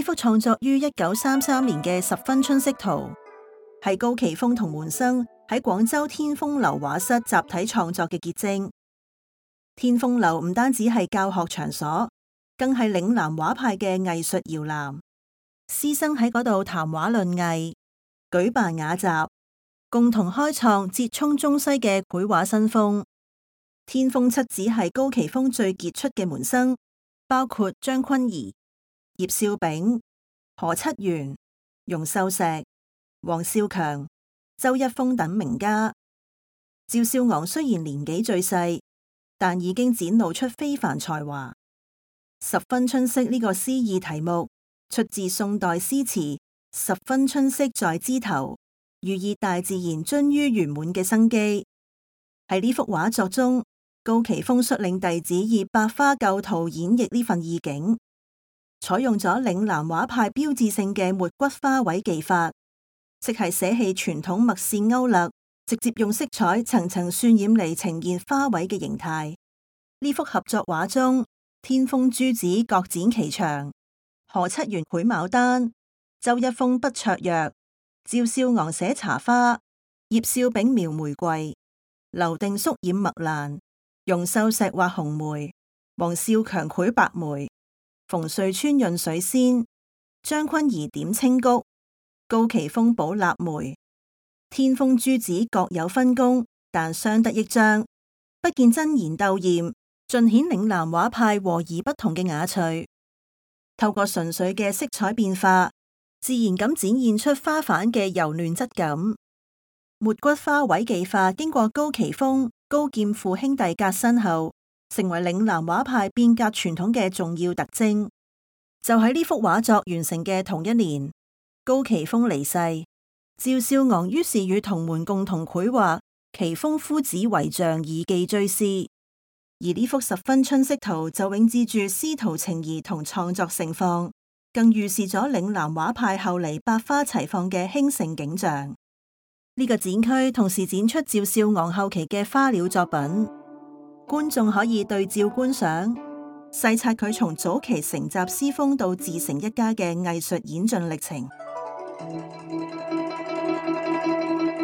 幅創作於1933年嘅十分春色圖，係高奇峰同門生喺廣州天豐樓畫室集體創作嘅結晶。天豐樓唔單止係教學場所，更係嶺南畫派嘅藝術搖籃。師生喺嗰度談畫論藝，舉辦雅集，共同開創折衷中西嘅繪畫新風。天豐七子係高奇峰最傑出嘅門生，包括張坤儀、葉少炳、何七元、容秀石、黃少強、周一峰等名家。趙少昂雖然年紀最細，但已經展露出非凡才華。十分春色呢個詩意題目出自宋代詩詞《十分春色在枝頭》，寓意大自然臻於圓滿嘅生機。喺呢幅畫作中，高奇峰率領弟子以百花構圖演繹呢份意境，採用咗嶺南畫派標誌性嘅沒骨花卉技法，即係捨棄傳統墨線勾勒，直接用色彩層層渲染嚟呈現花卉嘅形態。呢幅合作畫中，天豐諸子各展其長，何七元繪牡丹，周一峰筆芍藥，趙少昂寫茶花，葉少炳描玫瑰，劉定叔染墨蘭，容秀石畫紅梅，黃少強繪白梅，馮瑞川潤水仙，張坤儀點青菊，高奇峰補臘梅。天豐諸子各有分工，但相得益彰，不見爭妍鬥艷，盡顯嶺南畫派和而不同嘅雅趣。透過純粹嘅色彩變化，自然咁展現出花瓣嘅柔嫩質感。沒骨花卉技法經過高奇峰、高劍父兄弟革新後，成為嶺南畫派變革傳統嘅重要特徵。就喺呢幅畫作完成嘅同一年，高奇峰離世，趙少昂於是與同門共同繪畫奇峰夫子遺像以記追思。而呢幅十分春色圖就永誌住師徒情誼同創作盛況，更預示咗嶺南畫派後嚟百花齊放嘅興盛景象。呢個展區同時展出趙少昂後期嘅花鳥作品，觀眾可以對照觀賞，細察佢從早期承襲詩風到自成一家嘅藝術演進歷程。